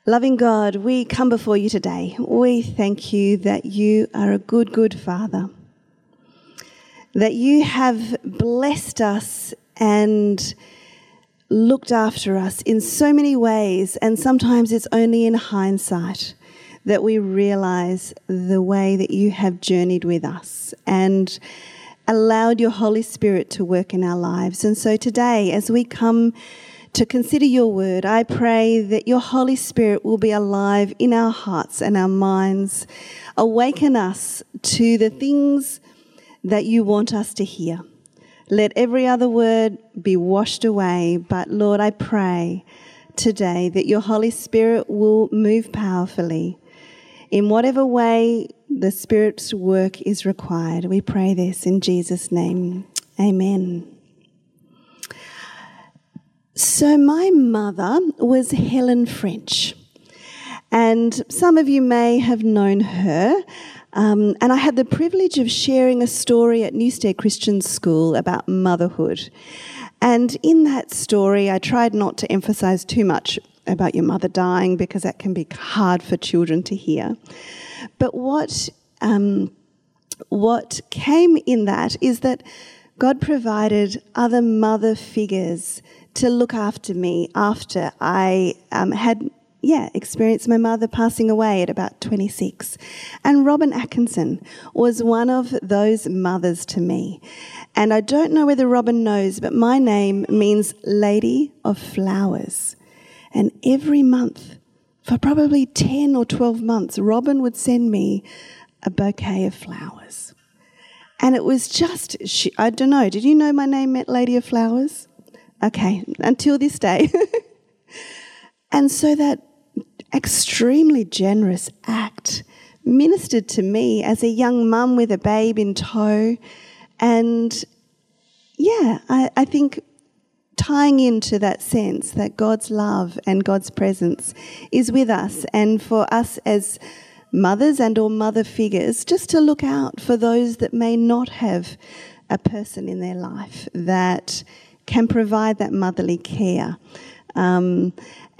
Loving God, we come before you today. We thank you that you are a good, good Father, that you have blessed us and looked after us in so many ways, and sometimes it's only in hindsight that we realise the way that you have journeyed with us and allowed your Holy Spirit to work in our lives. And so today, as we come to consider your word, I pray that your Holy Spirit will be alive in our hearts and our minds. Awaken us to the things that you want us to hear. Let every other word be washed away. But Lord, I pray today that your Holy Spirit will move powerfully in whatever way the Spirit's work is required. We pray this in Jesus' name. Amen. So my mother was Helen French, and some of you may have known her, and I had the privilege of sharing a story at Newstead Christian School about motherhood. And in that story, I tried not to emphasise too much about your mother dying because that can be hard for children to hear. But what came in that is that God provided other mother figures to look after me after I had experienced my mother passing away at about 26. And Robin Atkinson was one of those mothers to me. And I don't know whether Robin knows, but my name means Lady of Flowers. And every month, for probably 10 or 12 months, Robin would send me a bouquet of flowers. And it was just, I don't know, did you know my name meant Lady of Flowers? Okay, until this day. And so that extremely generous act ministered to me as a young mum with a babe in tow. And I think tying into that sense that God's love and God's presence is with us, and for us as mothers and or mother figures, just to look out for those that may not have a person in their life that can provide that motherly care. And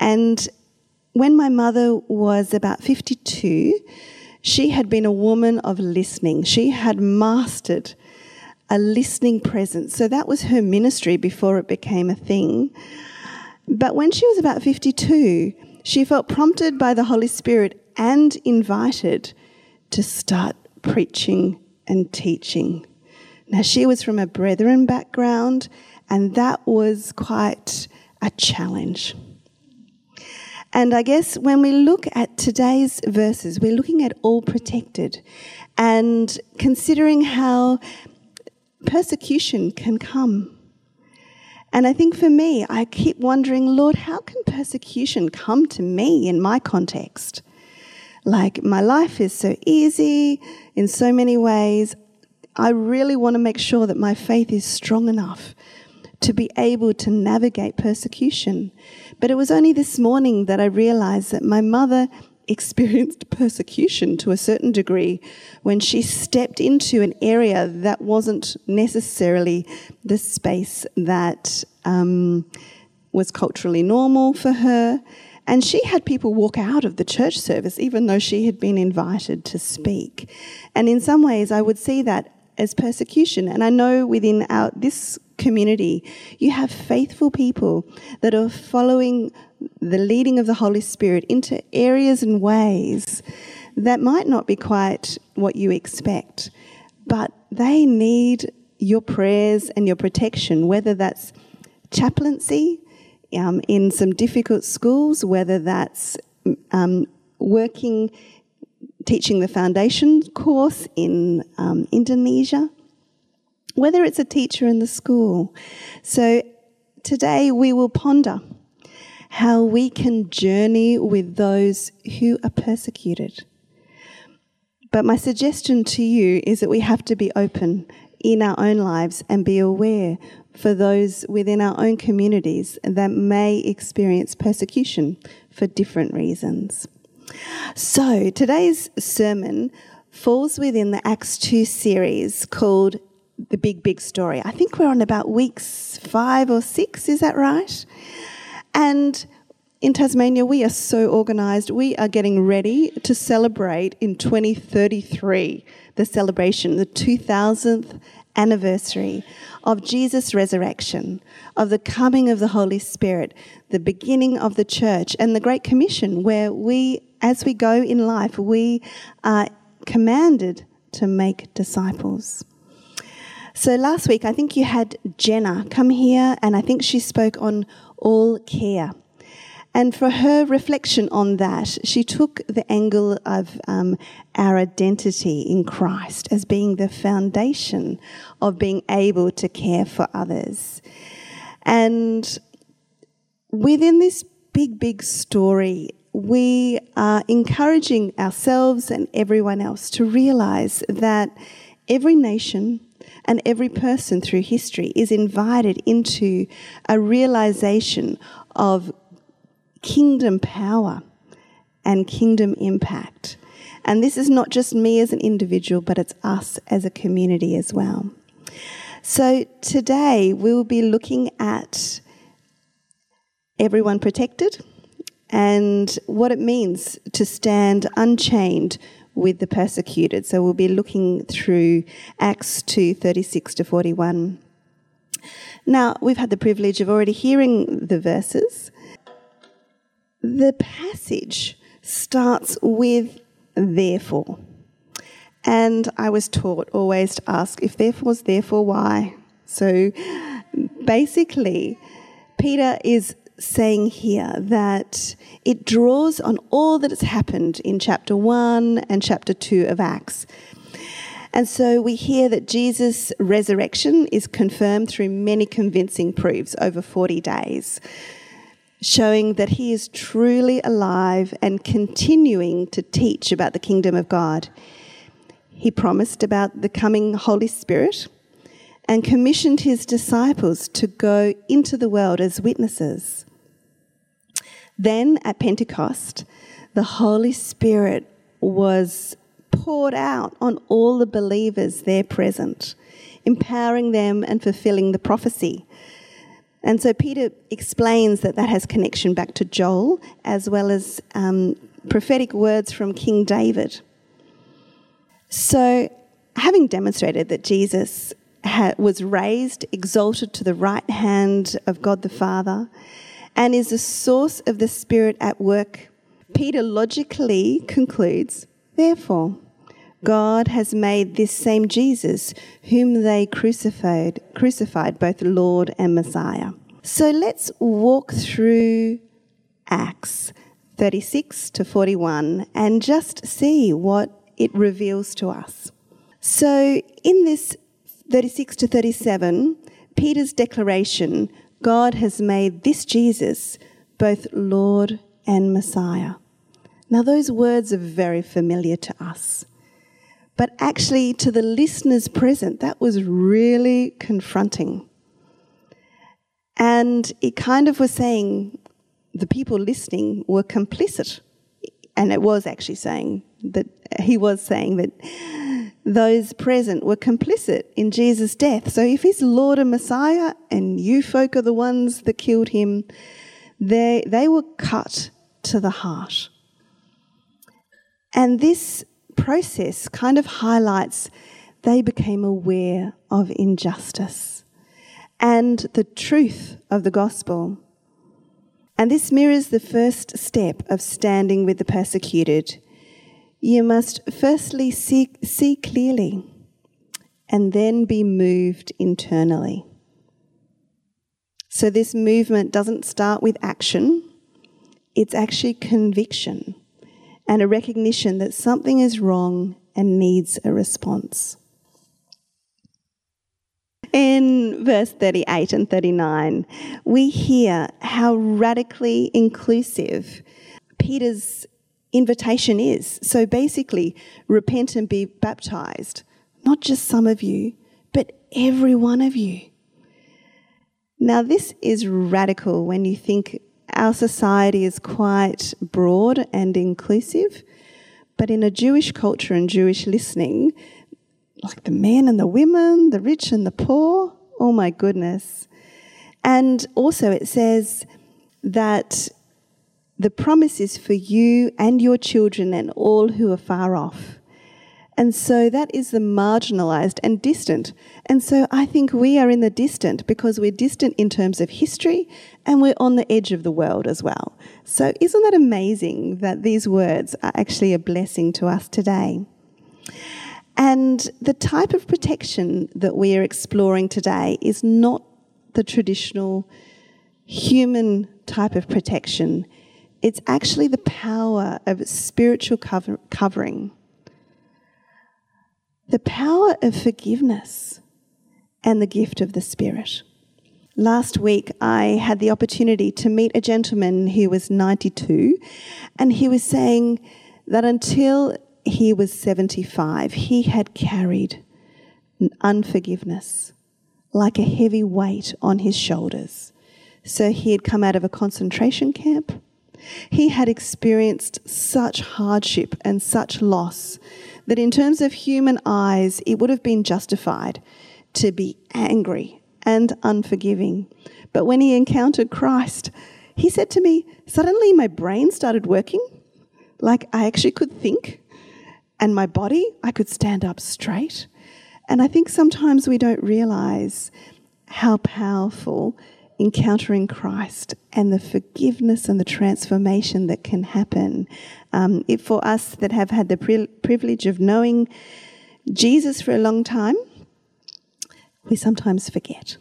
when my mother was about 52, she had been a woman of listening. She had mastered a listening presence. So that was her ministry before it became a thing. But when she was about 52, she felt prompted by the Holy Spirit and invited to start preaching and teaching. Now, she was from a Brethren background, and that was quite a challenge. And I guess when we look at today's verses, we're looking at all protected and considering how persecution can come. And I think for me, I keep wondering, Lord, how can persecution come to me in my context? Like, my life is so easy in so many ways. I really want to make sure that my faith is strong enough to be able to navigate persecution. But it was only this morning that I realised that my mother experienced persecution to a certain degree when she stepped into an area that wasn't necessarily the space that was culturally normal for her. And she had people walk out of the church service even though she had been invited to speak. And in some ways I would see that as persecution. And I know within this community, you have faithful people that are following the leading of the Holy Spirit into areas and ways that might not be quite what you expect, but they need your prayers and your protection, whether that's chaplaincy in some difficult schools, whether that's teaching the foundation course in Indonesia, whether it's a teacher in the school. So today we will ponder how we can journey with those who are persecuted. But my suggestion to you is that we have to be open in our own lives and be aware for those within our own communities that may experience persecution for different reasons. So today's sermon falls within the Acts 2 series called The Big Story. I think we're on about weeks 5 or 6, is that right? And in Tasmania, we are so organised. We are getting ready to celebrate in 2033 the 2000th anniversary of Jesus' resurrection, of the coming of the Holy Spirit, the beginning of the church, and the Great Commission, where we, as we go in life, we are commanded to make disciples. So last week, I think you had Jenna come here, and I think she spoke on all care. And for her reflection on that, she took the angle of our identity in Christ as being the foundation of being able to care for others. And within this big story, we are encouraging ourselves and everyone else to realise that every nation and every person through history is invited into a realisation of kingdom power and kingdom impact. And this is not just me as an individual, but it's us as a community as well. So today we'll be looking at everyone protected and what it means to stand unchained with the persecuted. So we'll be looking through Acts 2:36 to 41. Now, we've had the privilege of already hearing the verses. The passage starts with therefore. And I was taught always to ask, if therefore's therefore, why? So basically, Peter is saying here that it draws on all that has happened in chapter 1 and chapter 2 of Acts. And so we hear that Jesus' resurrection is confirmed through many convincing proofs over 40 days, showing that he is truly alive and continuing to teach about the kingdom of God. He promised about the coming Holy Spirit and commissioned his disciples to go into the world as witnesses. Then at Pentecost, the Holy Spirit was poured out on all the believers there present, empowering them and fulfilling the prophecy. And so Peter explains that has connection back to Joel, as well as prophetic words from King David. So having demonstrated that Jesus was raised, exalted to the right hand of God the Father, and is the source of the Spirit at work, Peter logically concludes, therefore, God has made this same Jesus, whom they crucified both Lord and Messiah. So let's walk through Acts 36 to 41 and just see what it reveals to us. So in this 36 to 37, Peter's declaration, God has made this Jesus both Lord and Messiah. Now those words are very familiar to us. But actually, to the listeners present, that was really confronting. And it kind of was saying the people listening were complicit. And it was actually saying that he was saying that those present were complicit in Jesus' death. So if he's Lord and Messiah and you folk are the ones that killed him, they were cut to the heart. And this process kind of highlights they became aware of injustice and the truth of the gospel. And this mirrors the first step of standing with the persecuted. You must firstly see clearly and then be moved internally. So this movement doesn't start with action, it's actually conviction and a recognition that something is wrong and needs a response. In verse 38 and 39, we hear how radically inclusive Peter's invitation is. So basically, repent and be baptised. Not just some of you, but every one of you. Now, this is radical when you think our society is quite broad and inclusive, but in a Jewish culture and Jewish listening, like the men and the women, the rich and the poor, oh my goodness. And also it says that The promise is for you and your children and all who are far off. And so that is the marginalised and distant. And so I think we are in the distant because we're distant in terms of history and we're on the edge of the world as well. So isn't that amazing that these words are actually a blessing to us today? And the type of protection that we are exploring today is not the traditional human type of protection. It's actually the power of spiritual covering. The power of forgiveness and the gift of the Spirit. Last week, I had the opportunity to meet a gentleman who was 92, and he was saying that until he was 75, he had carried unforgiveness like a heavy weight on his shoulders. So he had come out of a concentration camp. He had experienced such hardship and such loss that in terms of human eyes, it would have been justified to be angry and unforgiving. But when he encountered Christ, he said to me, suddenly my brain started working, like I actually could think, and my body, I could stand up straight. And I think sometimes we don't realise how powerful encountering Christ and the forgiveness and the transformation that can happen. For us that have had the privilege of knowing Jesus for a long time, we sometimes forget.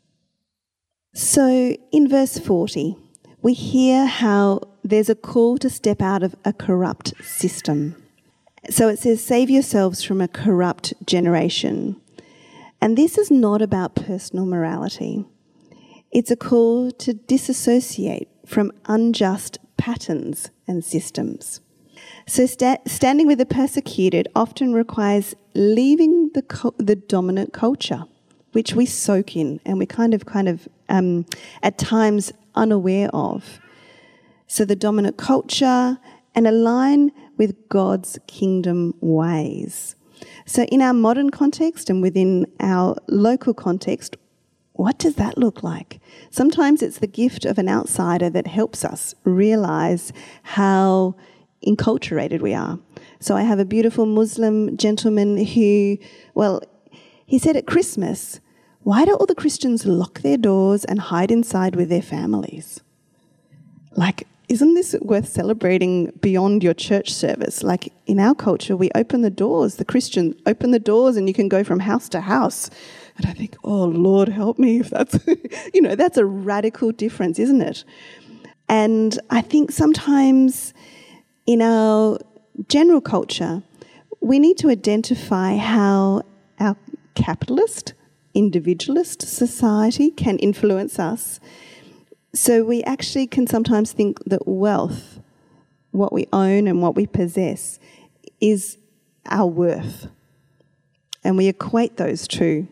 So in verse 40, we hear how there's a call to step out of a corrupt system. So it says, save yourselves from a corrupt generation. And this is not about personal morality. It's a call to disassociate from unjust patterns and systems. So standing with the persecuted often requires leaving the dominant culture, which we soak in and we kind of at times unaware of. So the dominant culture and align with God's kingdom ways. So in our modern context and within our local context, what does that look like? Sometimes it's the gift of an outsider that helps us realise how enculturated we are. So I have a beautiful Muslim gentleman who, he said at Christmas, why do all the Christians lock their doors and hide inside with their families? Like, isn't this worth celebrating beyond your church service? Like in our culture, we open the doors, the Christians open the doors and you can go from house to house. And I think, oh, Lord, help me if that's, that's a radical difference, isn't it? And I think sometimes in our general culture, we need to identify how our capitalist, individualist society can influence us. So we actually can sometimes think that wealth, what we own and what we possess, is our worth. And we equate those two.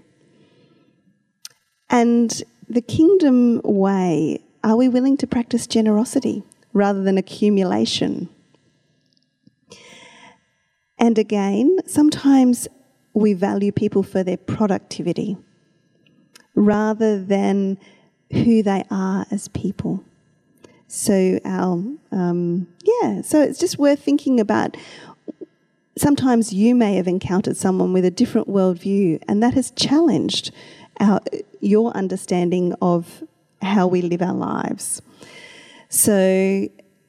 And the kingdom way, are we willing to practice generosity rather than accumulation? And again, sometimes we value people for their productivity rather than who they are as people. So so it's just worth thinking about. Sometimes you may have encountered someone with a different worldview, and that has challenged your understanding of how we live our lives. So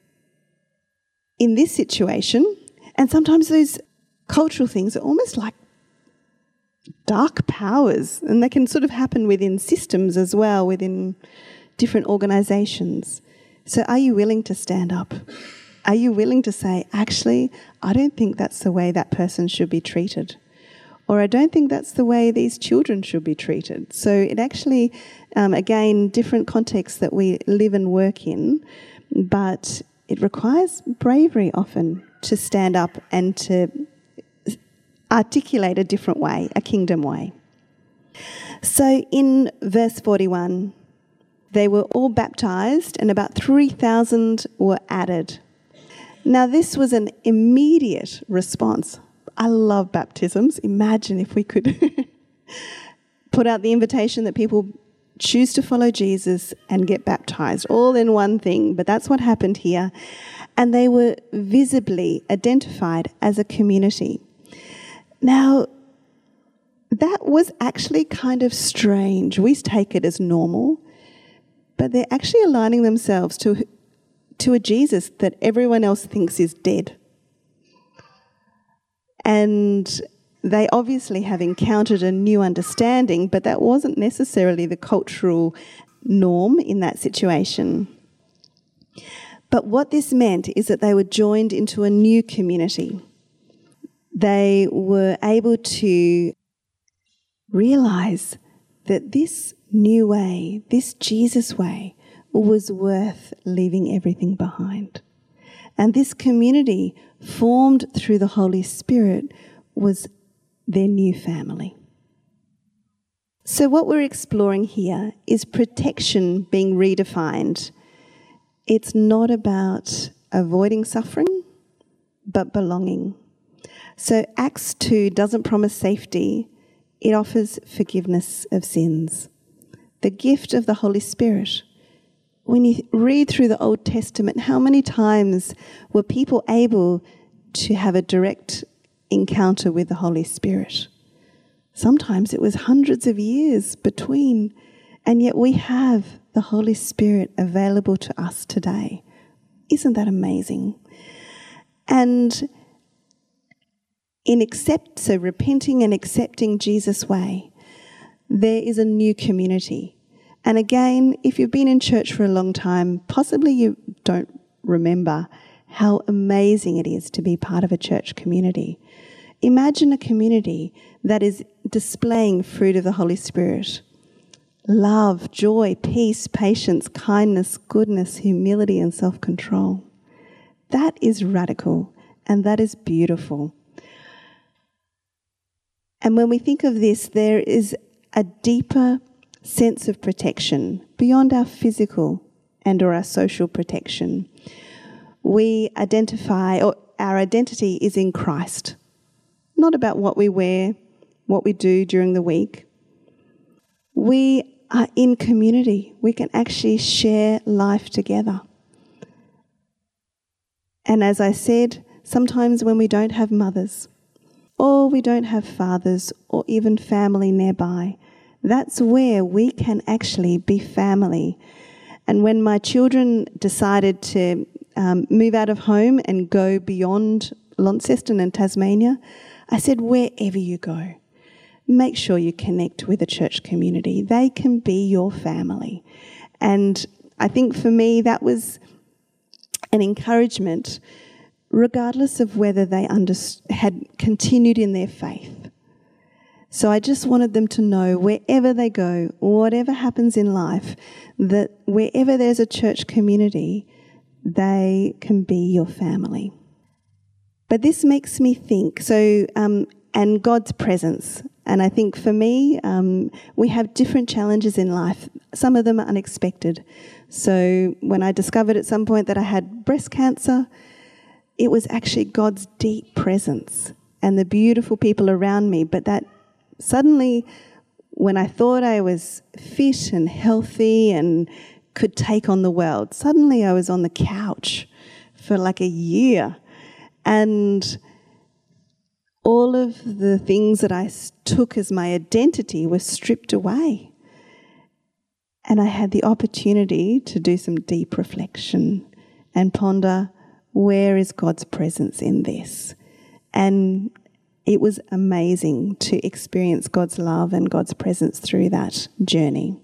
in this situation, and sometimes those cultural things are almost like dark powers, and they can sort of happen within systems as well, within different organisations. So are you willing to stand up? Are you willing to say, actually, I don't think that's the way that person should be treated? Or I don't think that's the way these children should be treated. So it actually, again, different contexts that we live and work in, but it requires bravery often to stand up and to articulate a different way, a kingdom way. So in verse 41, they were all baptised and about 3,000 were added. Now this was an immediate response. I love baptisms. Imagine if we could put out the invitation that people choose to follow Jesus and get baptized, all in one thing. But that's what happened here. And they were visibly identified as a community. Now, that was actually kind of strange. We take it as normal, but they're actually aligning themselves to a Jesus that everyone else thinks is dead. And they obviously have encountered a new understanding, but that wasn't necessarily the cultural norm in that situation. But what this meant is that they were joined into a new community. They were able to realise that this new way, this Jesus way, was worth leaving everything behind. And this community, formed through the Holy Spirit, was their new family. So what we're exploring here is protection being redefined. It's not about avoiding suffering, but belonging. So Acts 2 doesn't promise safety, it offers forgiveness of sins. The gift of the Holy Spirit. When you read through the Old Testament, how many times were people able to have a direct encounter with the Holy Spirit? Sometimes it was hundreds of years between, and yet we have the Holy Spirit available to us today. Isn't that amazing? And so repenting and accepting Jesus' way, there is a new community. And again, if you've been in church for a long time, possibly you don't remember how amazing it is to be part of a church community. Imagine a community that is displaying fruit of the Holy Spirit. Love, joy, peace, patience, kindness, goodness, humility, and self-control. That is radical, and that is beautiful. And when we think of this, there is a deeper sense of protection beyond our physical and or our social protection. We identify, or our identity is in Christ, not about what we wear, what we do during the week. We are in community. We can actually share life together. And as I said, sometimes when we don't have mothers, or we don't have fathers, or even family nearby, that's where we can actually be family. And when my children decided to move out of home and go beyond Launceston and Tasmania, I said, wherever you go, make sure you connect with a church community. They can be your family. And I think for me that was an encouragement, regardless of whether they had continued in their faith. So I just wanted them to know wherever they go, whatever happens in life, that wherever there's a church community, they can be your family. But this makes me think, and God's presence. And I think for me, we have different challenges in life. Some of them are unexpected. So when I discovered at some point that I had breast cancer, it was actually God's deep presence and the beautiful people around me. But that suddenly, when I thought I was fit and healthy and could take on the world, suddenly I was on the couch for like a year. And all of the things that I took as my identity were stripped away. And I had the opportunity to do some deep reflection and ponder, where is God's presence in this? And it was amazing to experience God's love and God's presence through that journey.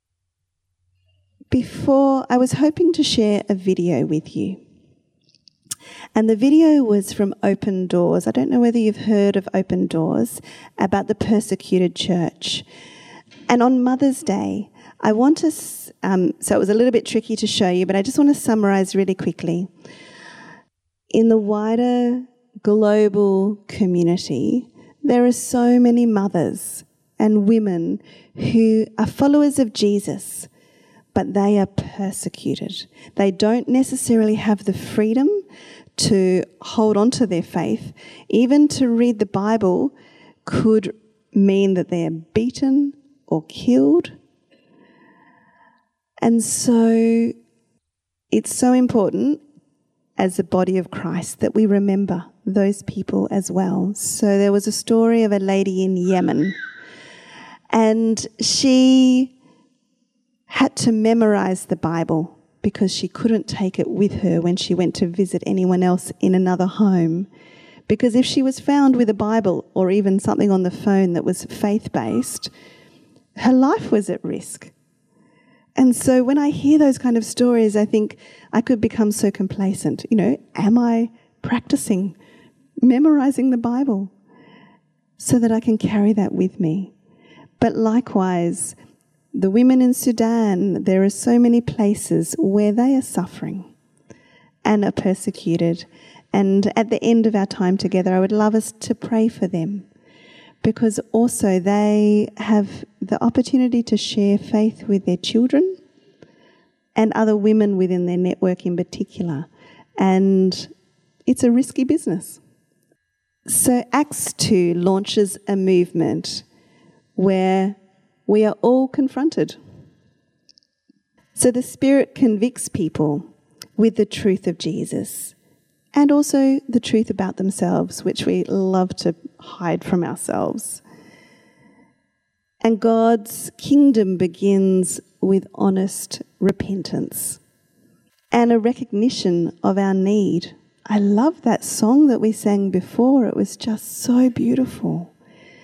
Before, I was hoping to share a video with you. And the video was from Open Doors. I don't know whether you've heard of Open Doors, about the persecuted church. And on Mother's Day, I want to, so it was a little bit tricky to show you, but I just want to summarise really quickly. In the wider global community, there are so many mothers and women who are followers of Jesus, but they are persecuted. They don't necessarily have the freedom to hold on to their faith. Even to read the Bible could mean that they're beaten or killed. And so it's so important as a body of Christ that we remember those people as well. So there was a story of a lady in Yemen, and she had to memorize the Bible because she couldn't take it with her when she went to visit anyone else in another home. Because if she was found with a Bible or even something on the phone that was faith-based, her life was at risk. And so when I hear those kind of stories, I think I could become so complacent. Am I practicing memorizing the Bible so that I can carry that with me? But likewise, the women in Sudan, there are so many places where they are suffering and are persecuted. And at the end of our time together, I would love us to pray for them, because also they have the opportunity to share faith with their children and other women within their network in particular. And it's a risky business. So Acts 2 launches a movement where we are all confronted. So the Spirit convicts people with the truth of Jesus and also the truth about themselves, which we love to hide from ourselves. And God's kingdom begins with honest repentance and a recognition of our need. I love that song that we sang before. It was just so beautiful.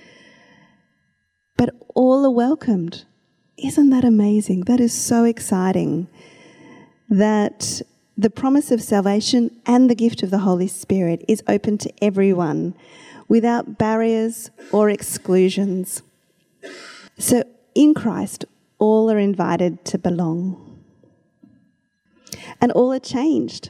But all are welcomed. Isn't that amazing? That is so exciting, that the promise of salvation and the gift of the Holy Spirit is open to everyone without barriers or exclusions. So in Christ, all are invited to belong. And all are changed,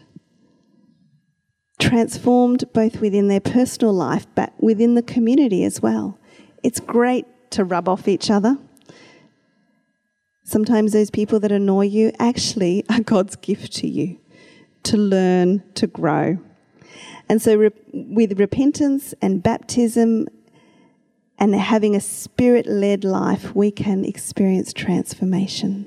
transformed both within their personal life but within the community as well. It's great to rub off each other. Sometimes those people that annoy you actually are God's gift to you, to learn, to grow. And so with repentance and baptism and having a Spirit-led life, we can experience transformation.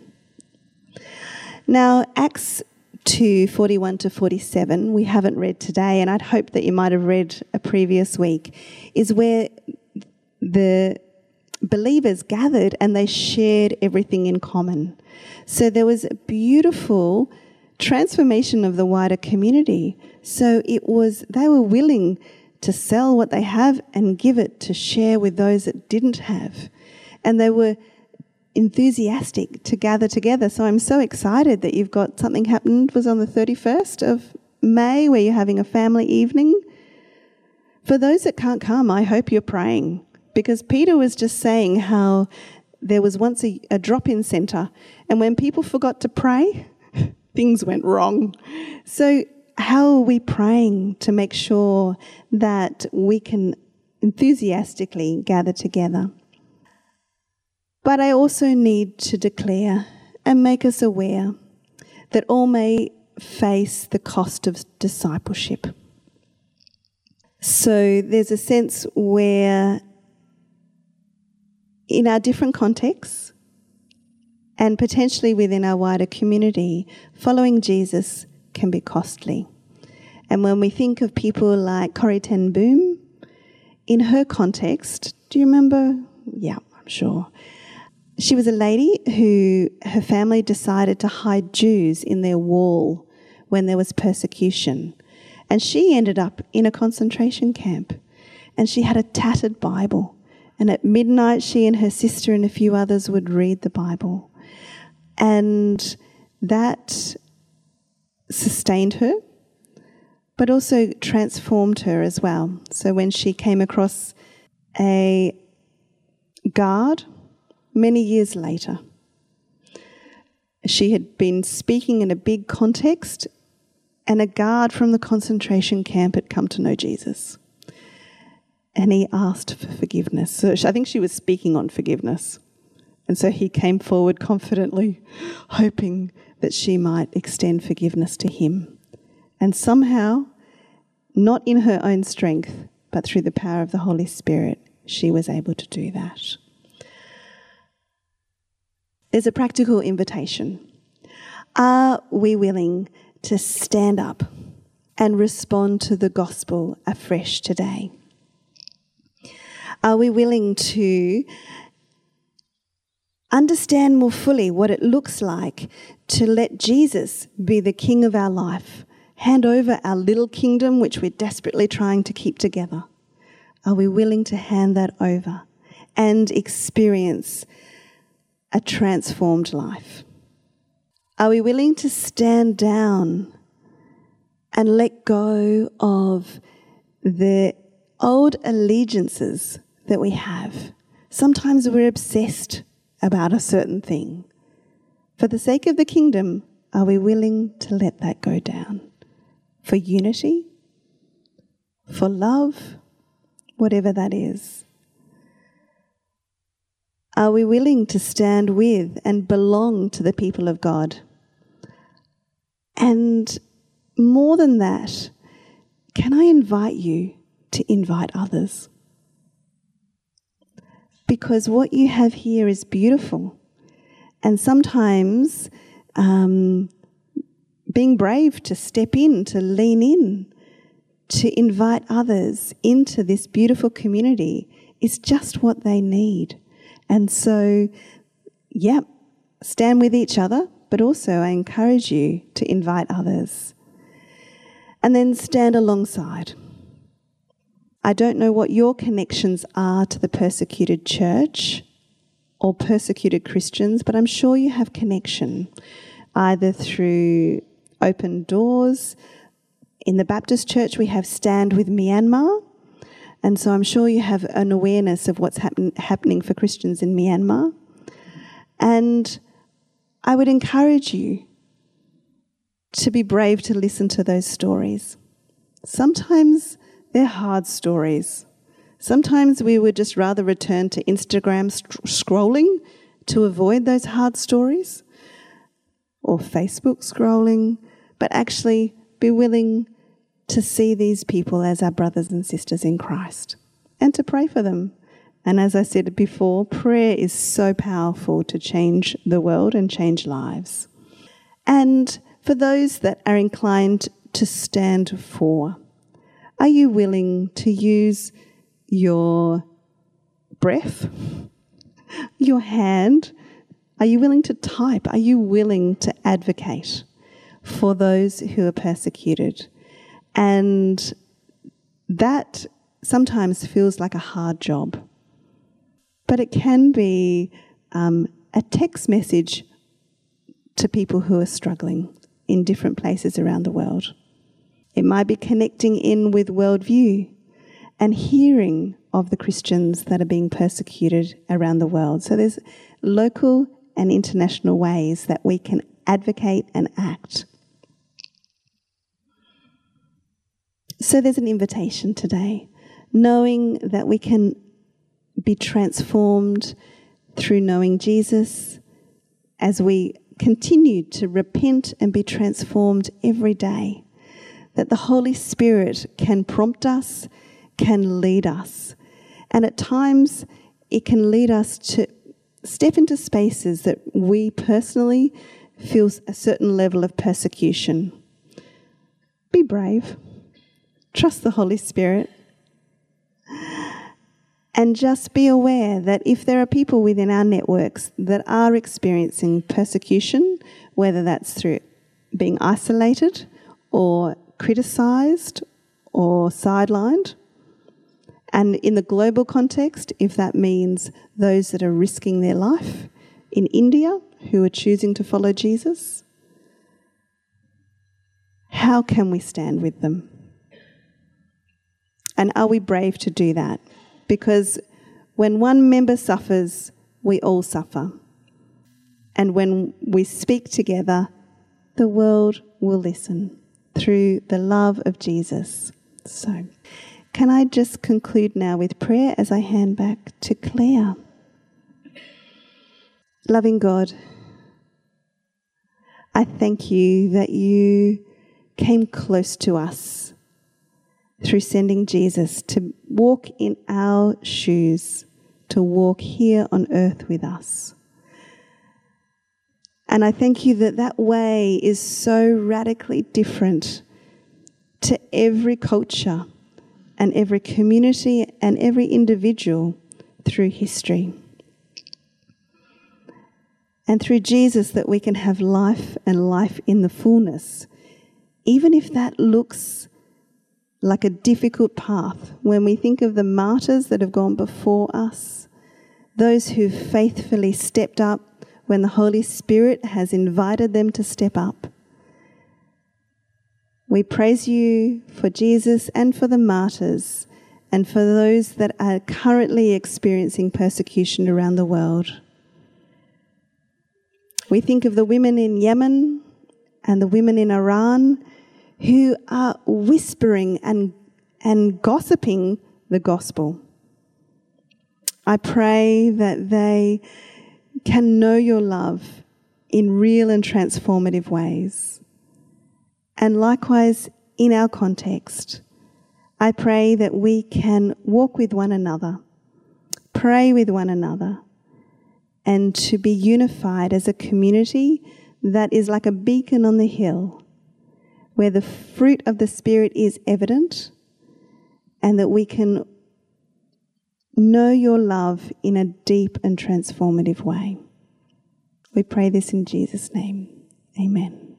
Now, Acts 2:41 to 47, we haven't read today, and I'd hope that you might have read a previous week, is where the believers gathered and they shared everything in common. So there was a beautiful transformation of the wider community. So they were willing to sell what they have and give it to share with those that didn't have. And they were enthusiastic to gather together. So I'm so excited that you've got something happened. It was on the 31st of May where you're having a family evening. For those that can't come, I hope you're praying, because Peter was just saying how there was once a drop-in centre, and when people forgot to pray, things went wrong. So how are we praying to make sure that we can enthusiastically gather together? But I also need to declare and make us aware that all may face the cost of discipleship. So there's a sense where in our different contexts and potentially within our wider community, following Jesus can be costly. And when we think of people like Corrie ten Boom, in her context, do you remember? Yeah, I'm sure. She was a lady who her family decided to hide Jews in their wall when there was persecution. And she ended up in a concentration camp. And she had a tattered Bible. And at midnight, she and her sister and a few others would read the Bible. And that sustained her, but also transformed her as well. So when she came across a guard many years later, she had been speaking in a big context, and a guard from the concentration camp had come to know Jesus. And he asked for forgiveness. So I think she was speaking on forgiveness. And so he came forward confidently, hoping that she might extend forgiveness to him. And somehow, not in her own strength, but through the power of the Holy Spirit, she was able to do that. There's a practical invitation Are we willing to stand up and respond to the gospel afresh today? Are we willing to understand more fully what it looks like to let Jesus be the king of our life, hand over our little kingdom which we're desperately trying to keep together? Are we willing to hand that over and experience a transformed life? Are we willing to stand down and let go of the old allegiances that we have? Sometimes we're obsessed about a certain thing. For the sake of the kingdom, are we willing to let that go down? For unity? For love? Whatever that is. Are we willing to stand with and belong to the people of God? And more than that, can I invite you to invite others? Because what you have here is beautiful. And sometimes being brave to step in, to lean in, to invite others into this beautiful community is just what they need. And so, stand with each other, but also I encourage you to invite others. And then stand alongside. I don't know what your connections are to the persecuted church or persecuted Christians, but I'm sure you have connection, either through Open Doors. In the Baptist Church, we have Stand with Myanmar, and so I'm sure you have an awareness of what's happening for Christians in Myanmar. And I would encourage you to be brave to listen to those stories. Sometimes they're hard stories. Sometimes we would just rather return to Instagram scrolling to avoid those hard stories, or Facebook scrolling, but actually be willing to see these people as our brothers and sisters in Christ and to pray for them. And as I said before, prayer is so powerful to change the world and change lives. And for those that are inclined to stand for, are you willing to use your breath, your hand? Are you willing to type? Are you willing to advocate for those who are persecuted? And that sometimes feels like a hard job. But it can be a text message to people who are struggling in different places around the world. It might be connecting in with Worldview and hearing of the Christians that are being persecuted around the world. So there's local and international ways that we can advocate and act. So there's an invitation today, knowing that we can be transformed through knowing Jesus as we continue to repent and be transformed every day, that the Holy Spirit can prompt us, can lead us. And at times it can lead us to step into spaces that we personally feel a certain level of persecution. Be brave. Trust the Holy Spirit. And just be aware that if there are people within our networks that are experiencing persecution, whether that's through being isolated or criticised or sidelined, and in the global context, if that means those that are risking their life in India who are choosing to follow Jesus, how can we stand with them? And are we brave to do that? Because when one member suffers, we all suffer. And when we speak together, the world will listen through the love of Jesus. So, can I just conclude now with prayer as I hand back to Claire? Loving God, I thank you that you came close to us through sending Jesus to walk in our shoes, to walk here on earth with us. And I thank you that that way is so radically different to every culture and every community and every individual through history. And through Jesus that we can have life and life in the fullness, even if that looks like a difficult path. When we think of the martyrs that have gone before us, those who faithfully stepped up when the Holy Spirit has invited them to step up. We praise you for Jesus and for the martyrs and for those that are currently experiencing persecution around the world. We think of the women in Yemen and the women in Iran who are whispering and gossiping the gospel. I pray that they can know your love in real and transformative ways. And likewise, in our context, I pray that we can walk with one another, pray with one another, and to be unified as a community that is like a beacon on the hill, where the fruit of the Spirit is evident, and that we can know your love in a deep and transformative way. We pray this in Jesus' name. Amen.